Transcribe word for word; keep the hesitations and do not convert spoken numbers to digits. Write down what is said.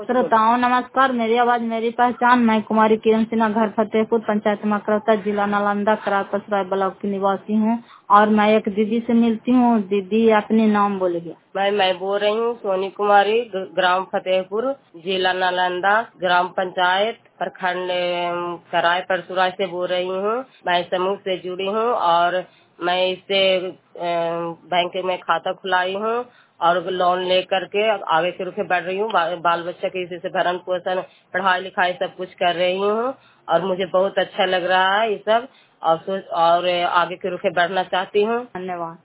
श्रोताओं नमस्कार। मेरी आवाज मेरी पहचान। मैं कुमारी किरण सिन्हा, घर फतेहपुर, पंचायत मकरौता, जिला नालंदा, करार पसराय ब्लॉक की निवासी हूँ और मैं एक दीदी से मिलती हूँ। दीदी अपने नाम बोलिए। मैं मैं बोल रही हूँ सोनी कुमारी, ग- ग्राम फतेहपुर, जिला नालंदा, ग्राम पंचायत, प्रखंड अम, कराय परसुराय से बोल रही हूँ। मैं समूह से जुड़ी हूँ और मैं इससे अम, बैंक में खाता खुलाई हूँ और लोन लेकर के आगे के रुखे बढ़ रही हूँ। बा, बाल बच्चा के इसी से भरण पोषण, पढ़ाई लिखाई सब कुछ कर रही हूँ और मुझे बहुत अच्छा लग रहा है ये सब और सोच और आगे के रुखे बढ़ना चाहती हूँ। धन्यवाद।